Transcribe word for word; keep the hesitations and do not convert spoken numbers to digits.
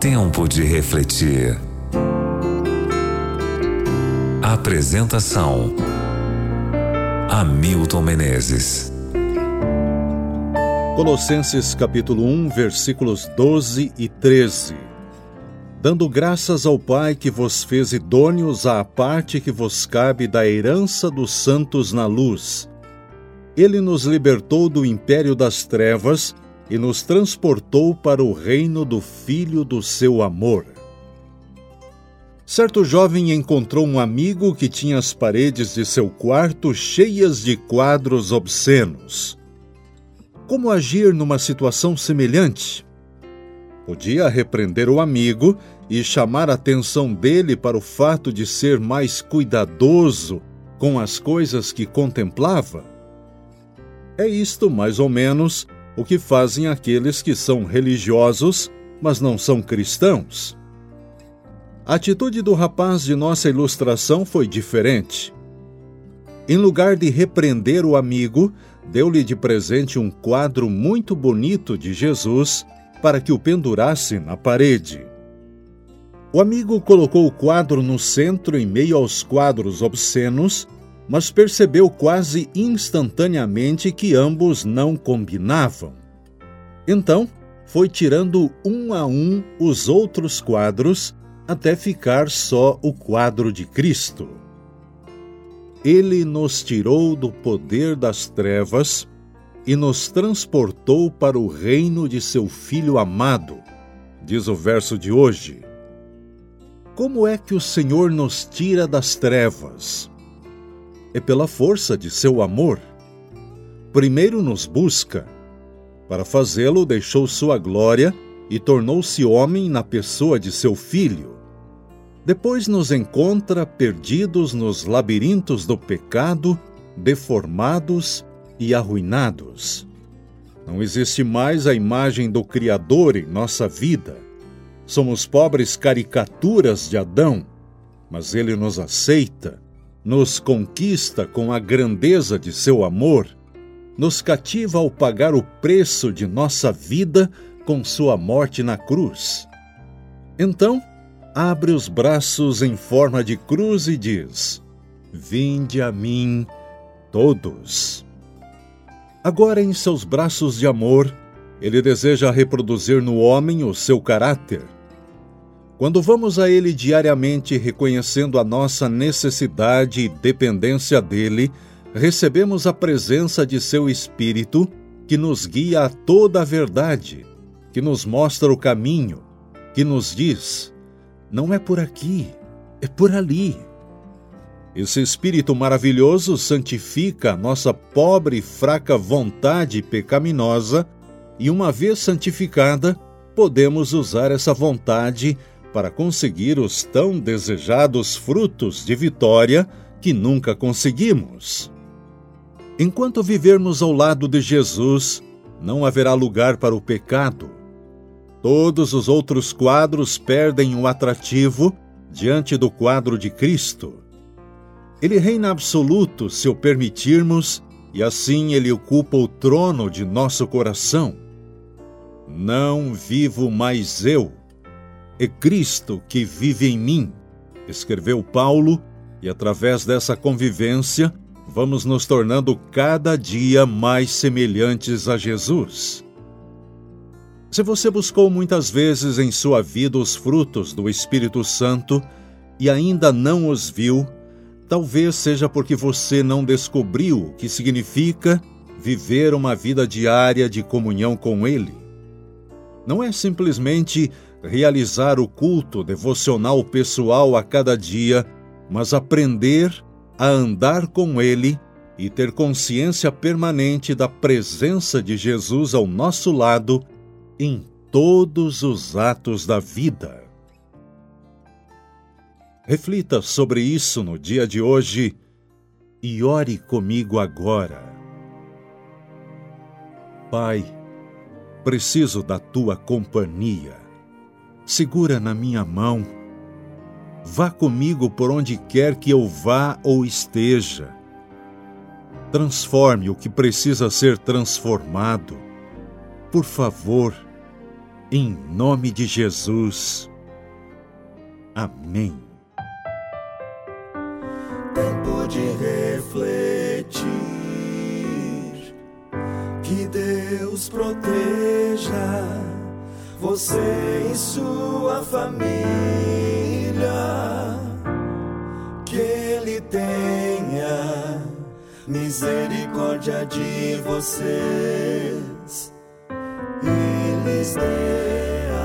Tempo de refletir. Apresentação: Hamilton Menezes. Colossenses capítulo um, versículos doze e treze. Dando graças ao Pai que vos fez idôneos à parte que vos cabe da herança dos santos na luz. Ele nos libertou do império das trevas e nos transportou para o reino do Filho do seu amor. Certo jovem encontrou um amigo que tinha as paredes de seu quarto cheias de quadros obscenos. Como agir numa situação semelhante? Podia repreender o amigo e chamar a atenção dele para o fato de ser mais cuidadoso com as coisas que contemplava? É isto, mais ou menos, o que fazem aqueles que são religiosos, mas não são cristãos. A atitude do rapaz de nossa ilustração foi diferente. Em lugar de repreender o amigo, deu-lhe de presente um quadro muito bonito de Jesus para que o pendurasse na parede. O amigo colocou o quadro no centro em meio aos quadros obscenos, mas percebeu quase instantaneamente que ambos não combinavam. Então, foi tirando um a um os outros quadros até ficar só o quadro de Cristo. Ele nos tirou do poder das trevas e nos transportou para o reino de seu Filho amado, diz o verso de hoje. Como é que o Senhor nos tira das trevas? É pela força de seu amor. Primeiro nos busca. Para fazê-lo, deixou sua glória e tornou-se homem na pessoa de seu Filho. Depois nos encontra perdidos nos labirintos do pecado, deformados e arruinados. Não existe mais a imagem do Criador em nossa vida. Somos pobres caricaturas de Adão, mas ele nos aceita, nos conquista com a grandeza de seu amor, nos cativa ao pagar o preço de nossa vida com sua morte na cruz. Então, abre os braços em forma de cruz e diz: Vinde a mim, todos. Agora, em seus braços de amor, ele deseja reproduzir no homem o seu caráter. Quando vamos a ele diariamente reconhecendo a nossa necessidade e dependência dele, recebemos a presença de seu Espírito, que nos guia a toda a verdade, que nos mostra o caminho, que nos diz: não é por aqui, é por ali. Esse Espírito maravilhoso santifica a nossa pobre e fraca vontade pecaminosa e, uma vez santificada, podemos usar essa vontade para conseguir os tão desejados frutos de vitória que nunca conseguimos. Enquanto vivermos ao lado de Jesus, não haverá lugar para o pecado. Todos os outros quadros perdem o atrativo diante do quadro de Cristo. Ele reina absoluto se o permitirmos, e assim ele ocupa o trono de nosso coração. Não vivo mais eu, é Cristo que vive em mim, escreveu Paulo, e através dessa convivência, vamos nos tornando cada dia mais semelhantes a Jesus. Se você buscou muitas vezes em sua vida os frutos do Espírito Santo e ainda não os viu, talvez seja porque você não descobriu o que significa viver uma vida diária de comunhão com Ele. Não é simplesmente realizar o culto devocional pessoal a cada dia, mas aprender a andar com Ele e ter consciência permanente da presença de Jesus ao nosso lado em todos os atos da vida. Reflita sobre isso no dia de hoje e ore comigo agora. Pai, preciso da Tua companhia. Segura na minha mão. Vá comigo por onde quer que eu vá ou esteja. Transforme o que precisa ser transformado. Por favor, Em nome de Jesus. Amém. Tempo de refletir, que Deus proteja você e sua família, que Ele tenha misericórdia de vocês e lhes dê